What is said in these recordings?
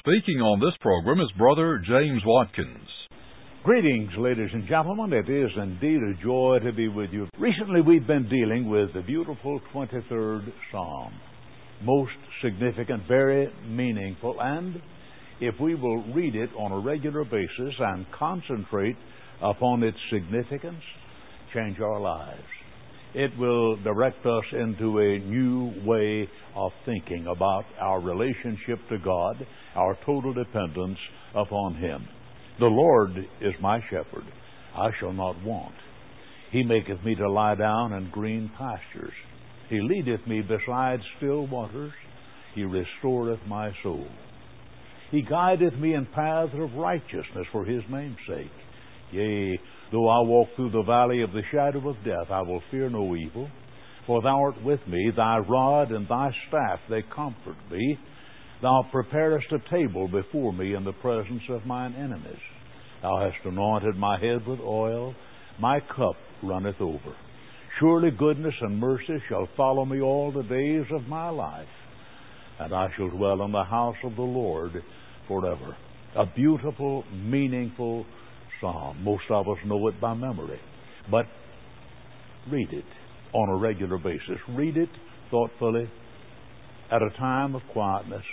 Speaking on this program is Brother James Watkins. Greetings, ladies and gentlemen. It is indeed a joy to be with you. Recently, we've been dealing with the beautiful 23rd Psalm. Most significant, very meaningful, and if we will read it on a regular basis and concentrate upon its significance, change our lives. It will direct us into a new way of thinking about our relationship to God, our total dependence upon Him. The Lord is my shepherd, I shall not want. He maketh me to lie down in green pastures. He leadeth me beside still waters. He restoreth my soul. He guideth me in paths of righteousness for His name's sake. Yea, though I walk through the valley of the shadow of death, I will fear no evil. For Thou art with me, Thy rod and Thy staff, they comfort me. Thou preparest a table before me in the presence of mine enemies. Thou hast anointed my head with oil, my cup runneth over. Surely goodness and mercy shall follow me all the days of my life, and I shall dwell in the house of the Lord forever. A beautiful, meaningful psalm. Most of us know it by memory, but read it on a regular basis. Read it thoughtfully at a time of quietness.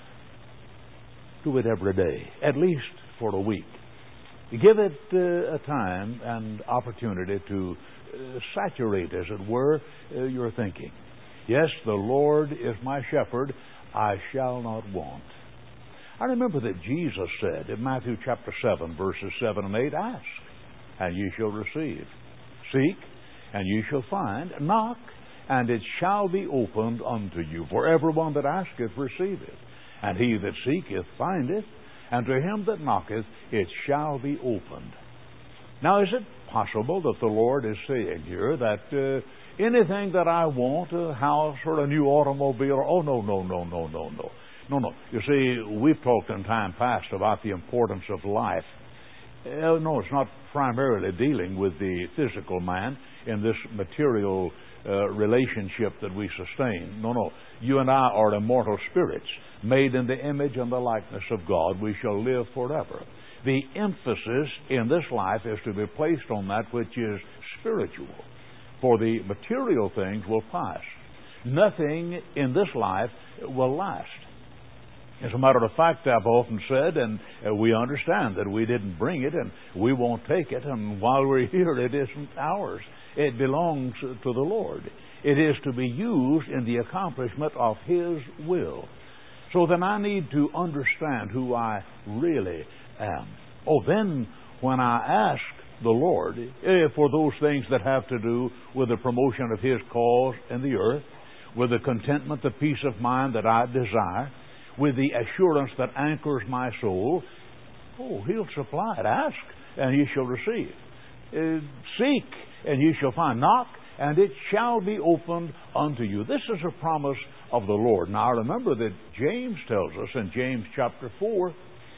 Do it every day, at least for a week. Give it a time and opportunity to saturate, as it were, your thinking. Yes, the Lord is my shepherd, I shall not want. I remember that Jesus said in Matthew chapter 7, verses 7 and 8, Ask, and ye shall receive. Seek, and ye shall find. Knock, and it shall be opened unto you. For everyone that asketh receiveth, and he that seeketh findeth, and to him that knocketh it shall be opened. Now, is it possible that the Lord is saying here that anything that I want, a house or a new automobile, oh, no. No. You see, we've talked in time past about the importance of life. No, it's not primarily dealing with the physical man in this material relationship that we sustain. No. You and I are immortal spirits, made in the image and the likeness of God. We shall live forever. The emphasis in this life is to be placed on that which is spiritual, for the material things will pass. Nothing in this life will last. As a matter of fact, I've often said, and we understand that we didn't bring it and we won't take it, and while we're here, it isn't ours. It belongs to the Lord. It is to be used in the accomplishment of His will. So then I need to understand who I really am. Then when I ask the Lord for those things that have to do with the promotion of His cause in the earth, with the contentment, the peace of mind that I desire, with the assurance that anchors my soul, He'll supply it. Ask, and ye shall receive. Seek, and ye shall find. Knock, and it shall be opened unto you. This is a promise of the Lord. Now, remember that James tells us in James chapter 4,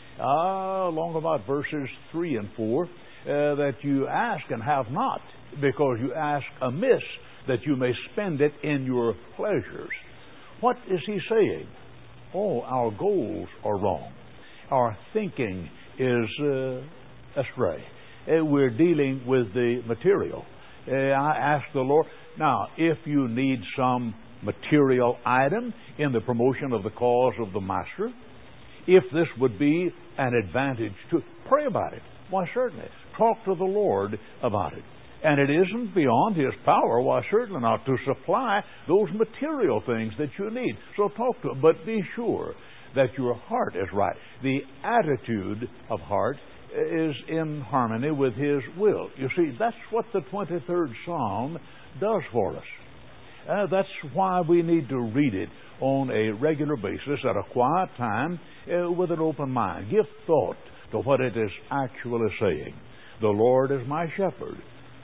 along about verses 3 and 4, that you ask and have not, because you ask amiss, that you may spend it in your pleasures. What is he saying? Our goals are wrong. Our thinking is astray. We're dealing with the material. I ask the Lord, now, if you need some material item in the promotion of the cause of the Master, if this would be an advantage to pray about it, why certainly. Talk to the Lord about it. And it isn't beyond His power, why certainly not, to supply those material things that you need. So talk to Him, but be sure that your heart is right. The attitude of heart is in harmony with His will. You see, that's what the 23rd Psalm does for us. That's why we need to read it on a regular basis at a quiet time with an open mind. Give thought to what it is actually saying. The Lord is my shepherd,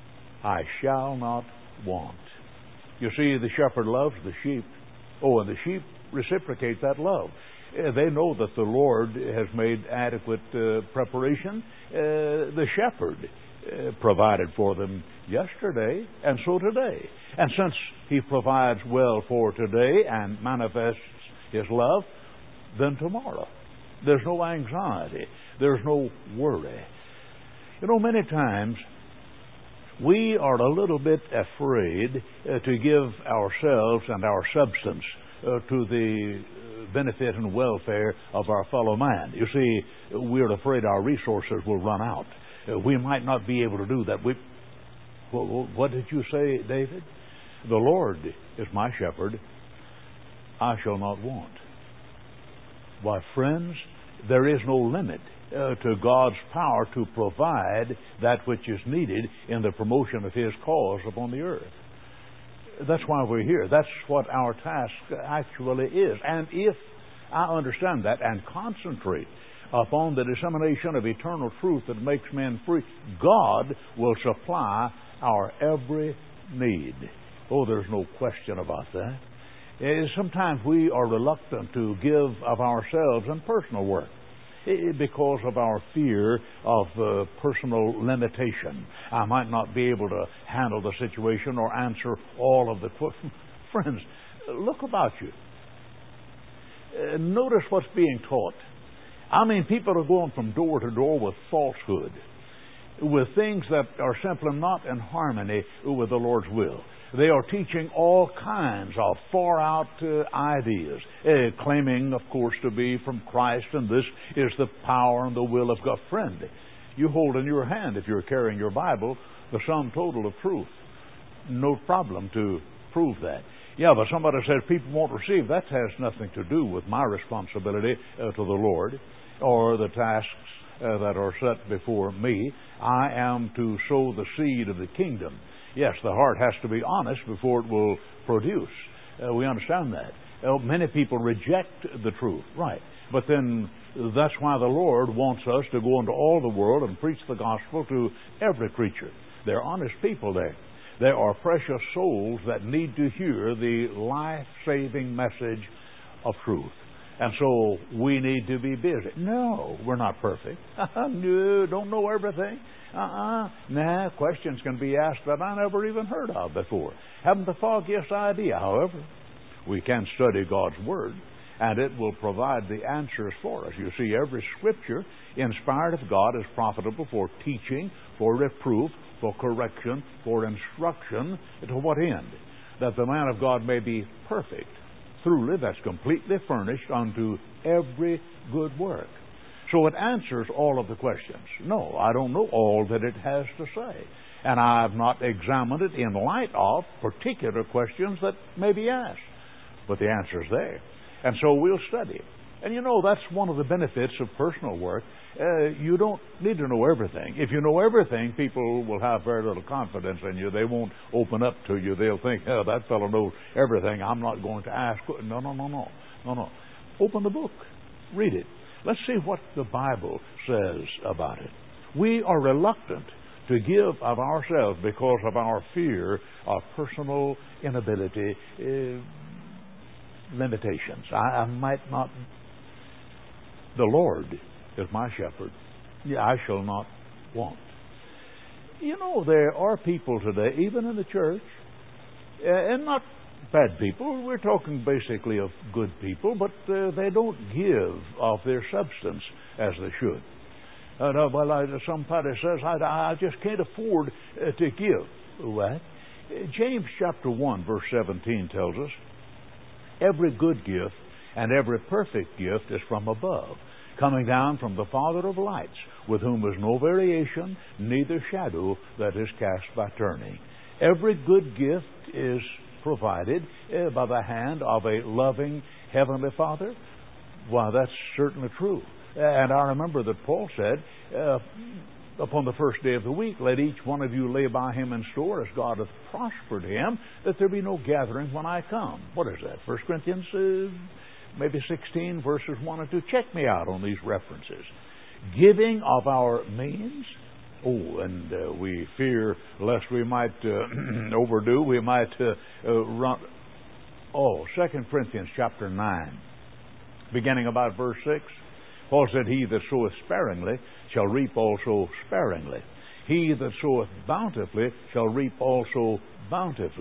I shall not want. You see, the shepherd loves the sheep. And the sheep reciprocate that love. They know that the Lord has made adequate preparation. The shepherd provided for them yesterday, and so today. And since He provides well for today and manifests His love, then tomorrow There's no anxiety. There's no worry. You know, many times we are a little bit afraid to give ourselves and our substance to the benefit and welfare of our fellow man. You see, we're afraid our resources will run out. We might not be able to do that. What did you say, David? The Lord is my shepherd. I shall not want. Why, friends, there is no limit to God's power to provide that which is needed in the promotion of His cause upon the earth. That's why we're here. That's what our task actually is. And if I understand that and concentrate upon the dissemination of eternal truth that makes men free, God will supply our every need. Oh, there's no question about that. Sometimes we are reluctant to give of ourselves in personal work because of our fear of personal limitation. I might not be able to handle the situation or answer all of the questions. Friends, look about you. Notice what's being taught. I mean, people are going from door to door with falsehood, with things that are simply not in harmony with the Lord's will. They are teaching all kinds of far-out ideas, claiming, of course, to be from Christ, and this is the power and the will of God. Friend, you hold in your hand, if you're carrying your Bible, the sum total of truth. No problem to prove that. Yeah, but somebody says people won't receive. That has nothing to do with my responsibility to the Lord or the tasks that are set before me. I am to sow the seed of the kingdom. Yes, the heart has to be honest before it will produce. We understand that. Many people reject the truth, right. But then that's why the Lord wants us to go into all the world and preach the gospel to every creature. There are honest people there. There are precious souls that need to hear the life-saving message of truth. And so we need to be busy. No, we're not perfect. No, don't know everything. Nah, questions can be asked that I never even heard of before. Haven't the foggiest idea. However, we can study God's Word, and it will provide the answers for us. You see, every Scripture inspired of God is profitable for teaching, for reproof, for correction, for instruction. To what end? That the man of God may be perfect, truly, that's completely furnished unto every good work. So it answers all of the questions. No, I don't know all that it has to say. And I've not examined it in light of particular questions that may be asked. But the answer's there. And so we'll study it. And you know, that's one of the benefits of personal work. You don't need to know everything. If you know everything, people will have very little confidence in you. They won't open up to you. They'll think, oh, that fellow knows everything. I'm not going to ask. No. Open the book. Read it. Let's see what the Bible says about it. We are reluctant to give of ourselves because of our fear of personal inability, limitations. I might not. The Lord is my shepherd. Yeah, I shall not want. You know, there are people today, even in the church, and not bad people. We're talking basically of good people, but they don't give of their substance as they should. Somebody says, I just can't afford to give. What? James chapter 1, verse 17 tells us, every good gift and every perfect gift is from above, coming down from the Father of lights, with whom is no variation, neither shadow that is cast by turning. Every good gift is provided by the hand of a loving Heavenly Father. Why, that's certainly true. And I remember that Paul said, upon the first day of the week, let each one of you lay by him in store as God hath prospered him, that there be no gathering when I come. What is that? 1 Corinthians maybe 16, verses 1 and 2. Check me out on these references. Giving of our means. Oh, and we fear lest we might overdo, we might run. Oh, 2 Corinthians chapter 9, beginning about verse 6. Paul said, he that soweth sparingly shall reap also sparingly. He that soweth bountifully shall reap also bountifully.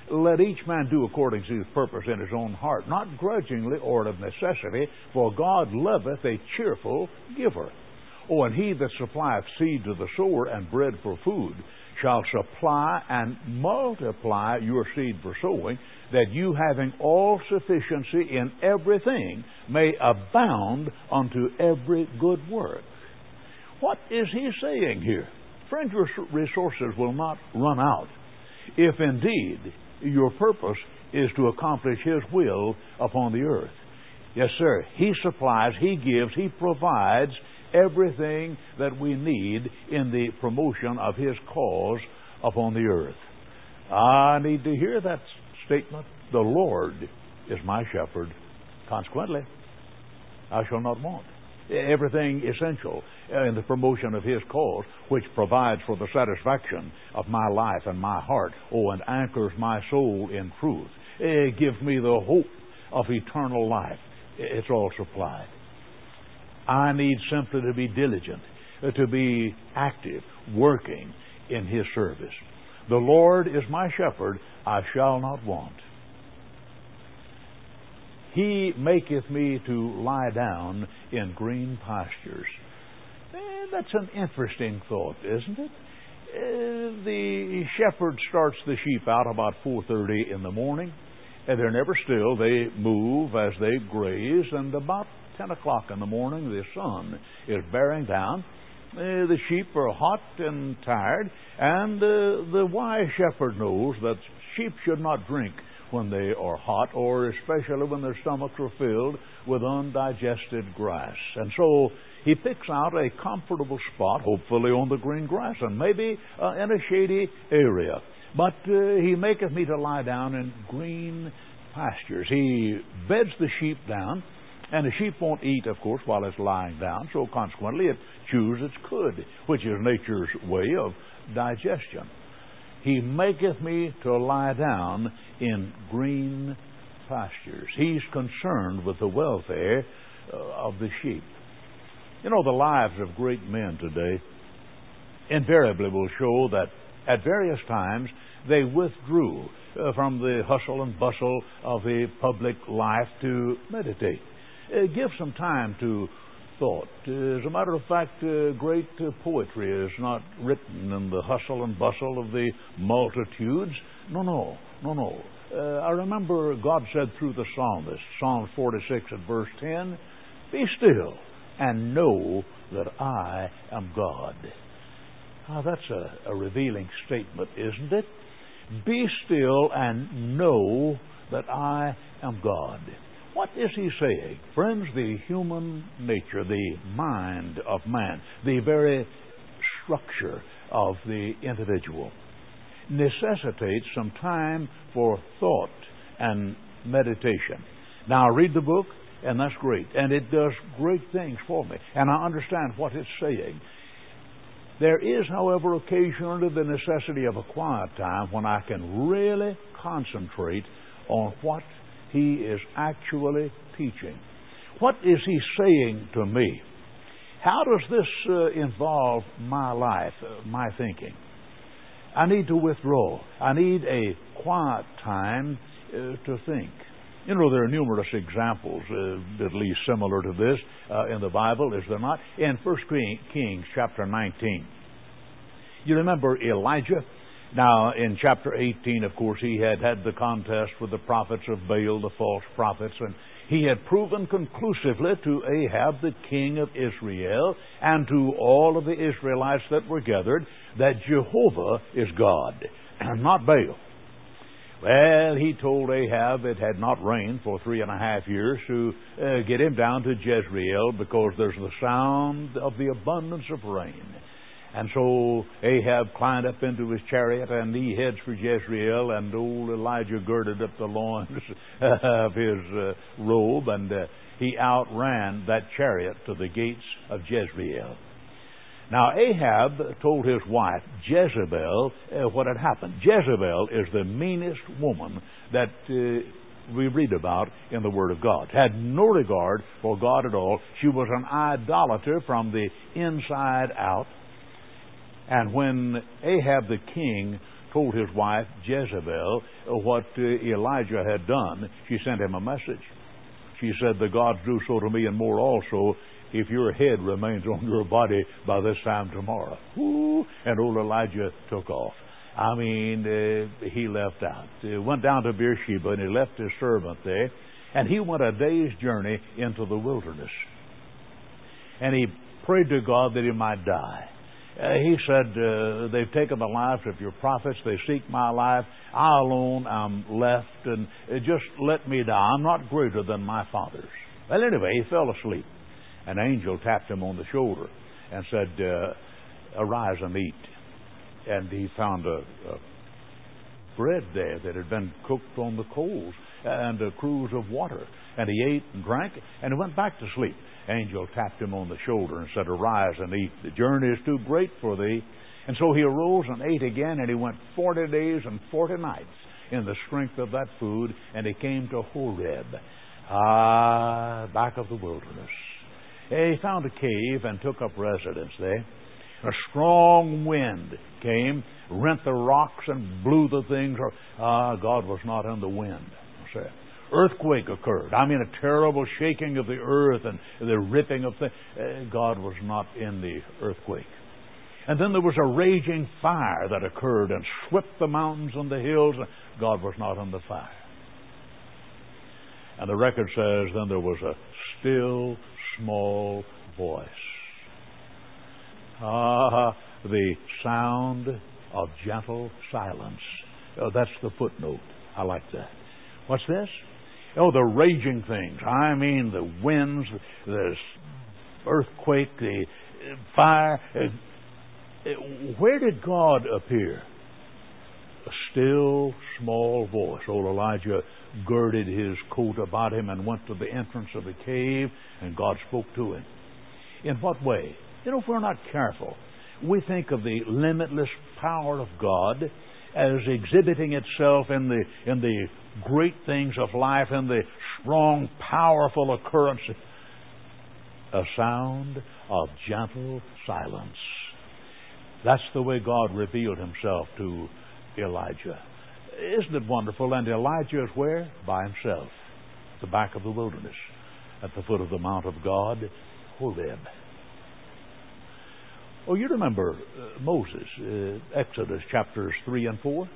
let each man do according to his purpose in his own heart, not grudgingly or of necessity, for God loveth a cheerful giver. Oh, and he that supplieth seed to the sower and bread for food shall supply and multiply your seed for sowing, that you, having all sufficiency in everything, may abound unto every good work. What is he saying here? Friends, your resources will not run out if indeed your purpose is to accomplish His will upon the earth. Yes, sir. He supplies, He gives, He provides everything that we need in the promotion of His cause upon the earth. I need to hear that statement. The Lord is my shepherd. Consequently, I shall not want. Everything essential in the promotion of His cause, which provides for the satisfaction of my life and my heart, and anchors my soul in truth. It gives me the hope of eternal life. It's all supplied. I need simply to be diligent, to be active, working in His service. The Lord is my shepherd, I shall not want. He maketh me to lie down in green pastures. That's an interesting thought, isn't it? The shepherd starts the sheep out about 4:30 in the morning, and they're never still. They move as they graze, and about 10 o'clock in the morning, the sun is bearing down. The sheep are hot and tired, and the wise shepherd knows that sheep should not drink when they are hot, or especially when their stomachs are filled with undigested grass. And so he picks out a comfortable spot, hopefully on the green grass, and maybe in a shady area. But he maketh me to lie down in green pastures. He beds the sheep down, and the sheep won't eat, of course, while it's lying down, so consequently it chews its cud, which is nature's way of digestion. He maketh me to lie down in green pastures. He's concerned with the welfare of the sheep. You know, the lives of great men today invariably will show that at various times they withdrew from the hustle and bustle of the public life to meditate. Give some time to thought. As a matter of fact, great poetry is not written in the hustle and bustle of the multitudes. No. I remember God said through the psalmist, Psalm 46 at verse 10, "Be still and know that I am God." That's a revealing statement, isn't it? Be still and know that I am God. What is he saying? Friends, the human nature, the mind of man, the very structure of the individual necessitates some time for thought and meditation. Now, I read the book, and that's great, and it does great things for me, and I understand what it's saying. There is, however, occasionally the necessity of a quiet time when I can really concentrate on what he is actually teaching. What is he saying to me? How does this involve my life, my thinking? I need to withdraw. I need a quiet time to think. You know, there are numerous examples, at least similar to this, in the Bible, is there not? In 1 Kings chapter 19. You remember Elijah? Now, in chapter 18, of course, he had the contest with the prophets of Baal, the false prophets, and he had proven conclusively to Ahab, the king of Israel, and to all of the Israelites that were gathered, that Jehovah is God, and not Baal. Well, he told Ahab it had not rained for 3.5 years to get him down to Jezreel, because there's the sound of the abundance of rain. And so Ahab climbed up into his chariot, and he heads for Jezreel, and old Elijah girded up the loins of his robe, and he outran that chariot to the gates of Jezreel. Now, Ahab told his wife, Jezebel, what had happened. Jezebel is the meanest woman that we read about in the Word of God. Had no regard for God at all. She was an idolater from the inside out. And when Ahab the king told his wife, Jezebel, what Elijah had done, she sent him a message. She said, the gods do so to me and more also, if your head remains on your body by this time tomorrow. Woo! And old Elijah took off. I mean, he left out. Went down to Beersheba, and he left his servant there, and he went a day's journey into the wilderness. And he prayed to God that he might die. He said, they've taken the lives of your prophets. They seek my life. I alone am left, and just let me die. I'm not greater than my fathers. Well, anyway, he fell asleep. An angel tapped him on the shoulder and said, arise and eat. And he found a bread there that had been cooked on the coals and a cruse of water. And he ate and drank, and he went back to sleep. Angel tapped him on the shoulder and said, arise and eat. The journey is too great for thee. And so he arose and ate again, and he went 40 days and 40 nights in the strength of that food, and he came to Horeb, back of the wilderness. He found a cave and took up residence there. A strong wind came, rent the rocks and blew the things. God was not in the wind. Earthquake occurred. I mean, a terrible shaking of the earth and the ripping of things. God was not in the earthquake. And then there was a raging fire that occurred and swept the mountains and the hills. God was not in the fire. And the record says then there was a still small voice. The sound of gentle silence. That's the footnote. I like that. What's this? Oh, the raging things. I mean, the winds, the earthquake, the fire. Where did God appear? A still, small voice. Old Elijah girded his coat about him and went to the entrance of the cave, and God spoke to him. In what way? You know, if we're not careful, we think of the limitless power of God as exhibiting itself in the great things of life, in the strong, powerful occurrence. A sound of gentle silence. That's the way God revealed himself to Elijah. Isn't it wonderful? And Elijah is where? By himself. At the back of the wilderness. At the foot of the Mount of God, Horeb. Oh, you remember Moses, Exodus chapters 3 and 4?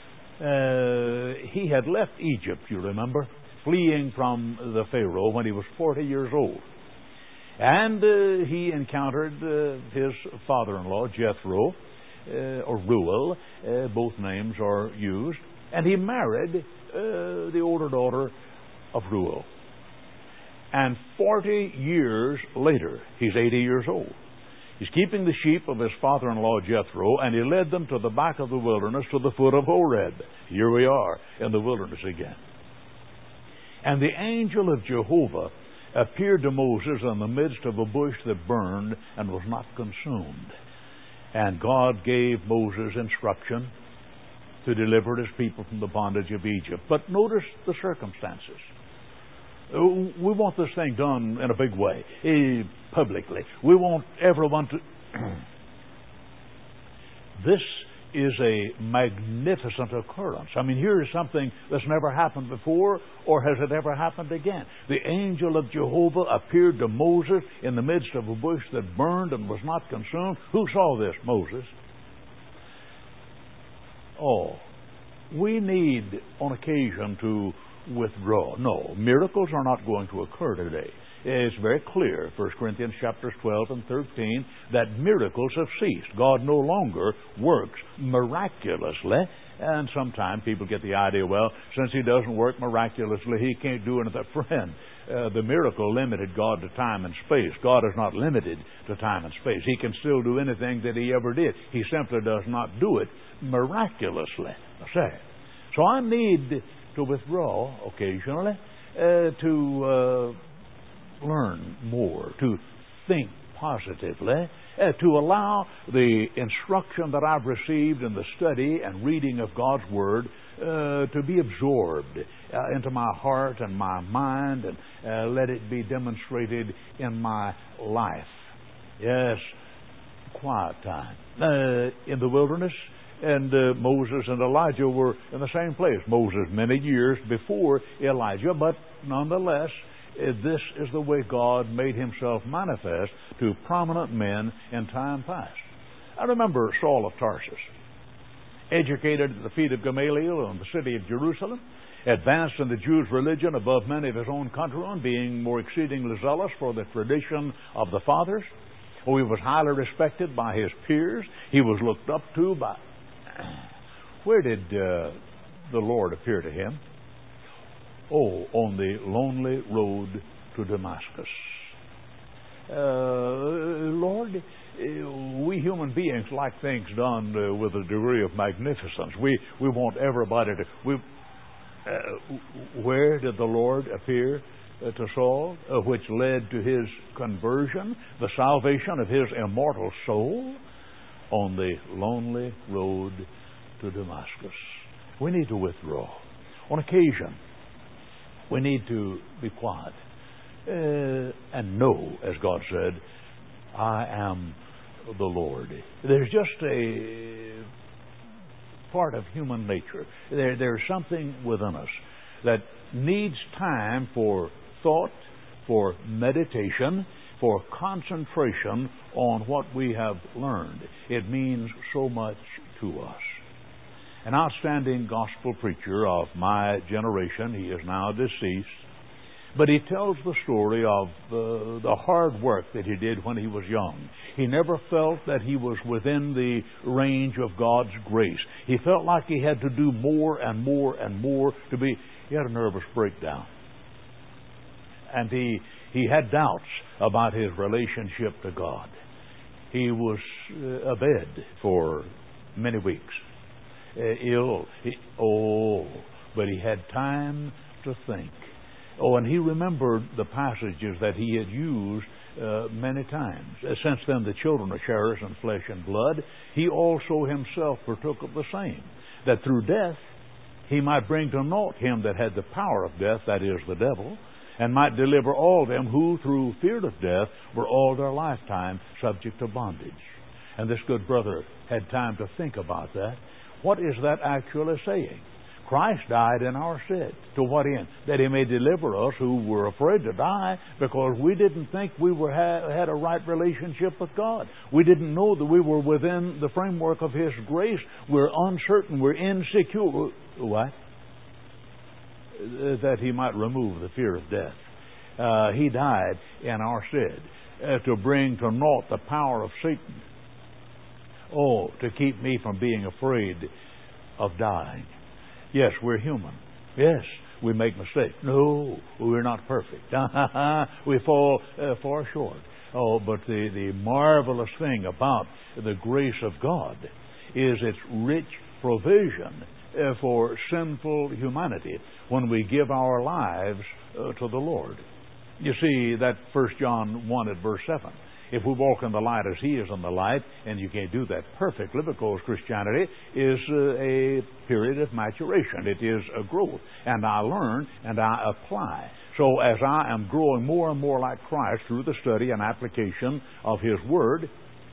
He had left Egypt, you remember, fleeing from the Pharaoh when he was 40 years old. And he encountered his father-in-law, Jethro, or Reuel, both names are used, and he married the older daughter of Reuel. And 40 years later, he's 80 years old. He's keeping the sheep of his father-in-law Jethro, and he led them to the back of the wilderness to the foot of Horeb. Here we are in the wilderness again. And the angel of Jehovah appeared to Moses in the midst of a bush that burned and was not consumed. And God gave Moses instruction to deliver his people from the bondage of Egypt. But notice the circumstances. We want this thing done in a big way, publicly. We want everyone to... This is a magnificent occurrence. I mean, here is something that's never happened before, or has it ever happened again? The angel of Jehovah appeared to Moses in the midst of a bush that burned and was not consumed. Who saw this? Moses. Oh, we need on occasion to withdraw. No, miracles are not going to occur today. It's very clear, 1 Corinthians chapters 12 and 13, that miracles have ceased. God no longer works miraculously. And sometimes people get the idea, well, since he doesn't work miraculously, he can't do anything. Friend, the miracle limited God to time and space. God is not limited to time and space. He can still do anything that he ever did. He simply does not do it miraculously. So I need to withdraw occasionally to learn more, to think positively, to allow the instruction that I've received in the study and reading of God's Word to be absorbed into my heart and my mind, and let it be demonstrated in my life. Yes, quiet time. In the wilderness, And Moses and Elijah were in the same place. Moses many years before Elijah, but nonetheless, this is the way God made himself manifest to prominent men in time past. I remember Saul of Tarsus, educated at the feet of Gamaliel in the city of Jerusalem, advanced in the Jews' religion above many of his own countrymen, being more exceedingly zealous for the tradition of the fathers. Oh, he was highly respected by his peers. He was looked up to by... Where did the Lord appear to him? Oh, on the lonely road to Damascus. Lord, we human beings like things done with a degree of magnificence. We want everybody to... where did the Lord appear to Saul, which led to his conversion, the salvation of his immortal soul? On the lonely road to Damascus. We need to withdraw. On occasion, we need to be quiet and know, as God said, I am the Lord. There's just a part of human nature. There's something within us that needs time for thought, for meditation, for concentration on what we have learned. It means so much to us. An outstanding gospel preacher of my generation, he is now deceased, but he tells the story of the hard work that he did when he was young. He never felt that he was within the range of God's grace. He felt like he had to do more and more and more to be... He had a nervous breakdown. And he had doubts about his relationship to God. He was abed for many weeks, ill. But he had time to think. Oh, and he remembered the passages that he had used many times. Since then the children are sharers in flesh and blood, he also himself partook of the same, that through death he might bring to naught him that had the power of death, that is, the devil, and might deliver all them who through fear of death were all their lifetime subject to bondage. And this good brother had time to think about that. What is that actually saying? Christ died in our stead. To what end? That he may deliver us who were afraid to die because we didn't think we had a right relationship with God. We didn't know that we were within the framework of his grace. We're uncertain. We're insecure. What? That he might remove the fear of death. He died in our stead to bring to naught the power of Satan. Oh, to keep me from being afraid of dying. Yes, we're human. Yes, we make mistakes. No, we're not perfect. We fall far short. Oh, but the marvelous thing about the grace of God is its rich provision for sinful humanity when we give our lives to the Lord. You see, that 1 John 1 at verse 7. If we walk in the light as he is in the light, and you can't do that perfectly because Christianity is a period of maturation. It is a growth. And I learn and I apply. So as I am growing more and more like Christ through the study and application of his word,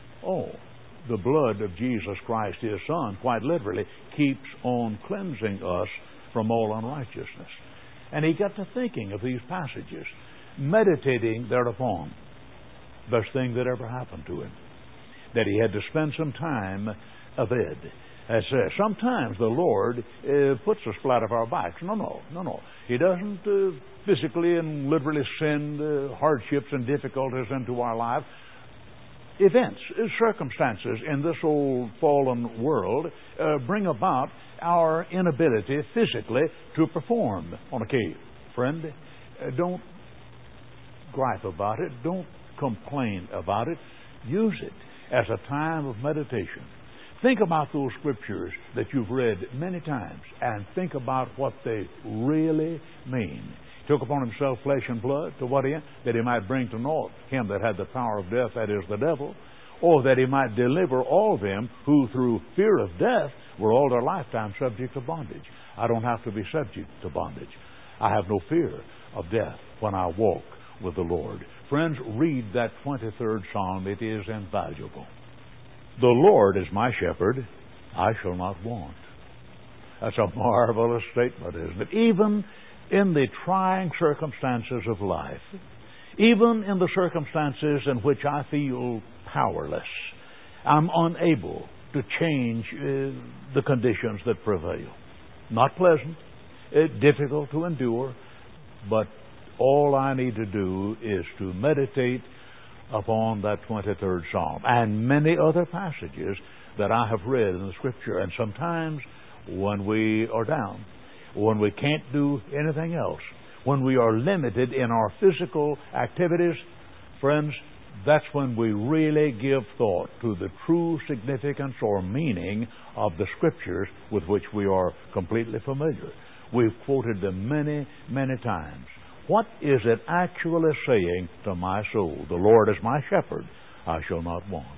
the blood of Jesus Christ, his Son, quite literally, keeps on cleansing us from all unrighteousness. And he got to thinking of these passages, meditating thereupon. Best thing that ever happened to him. That he had to spend some time abed. As sometimes the Lord puts us flat of our backs. No. He doesn't physically and literally send hardships and difficulties into our life. Events, circumstances in this old fallen world bring about our inability physically to perform on a cave. Friend, don't gripe about it. Don't complain about it. Use it as a time of meditation. Think about those scriptures that you've read many times and think about what they really mean. He took upon himself flesh and blood. To what end? That he might bring to naught him that had the power of death, that is the devil, or that he might deliver all them who through fear of death were all their lifetime subject to bondage. I don't have to be subject to bondage. I have no fear of death when I walk with the Lord. Friends, read that 23rd Psalm. It is invaluable. The Lord is my shepherd. I shall not want. That's a marvelous statement, isn't it? Even in the trying circumstances of life, even in the circumstances in which I feel powerless, I'm unable to change the conditions that prevail. Not pleasant, difficult to endure, but all I need to do is to meditate upon that 23rd Psalm and many other passages that I have read in the Scripture. And sometimes when we are down, when we can't do anything else, when we are limited in our physical activities, friends, that's when we really give thought to the true significance or meaning of the Scriptures with which we are completely familiar. We've quoted them many, many times. What is it actually saying to my soul? The Lord is my shepherd, I shall not want.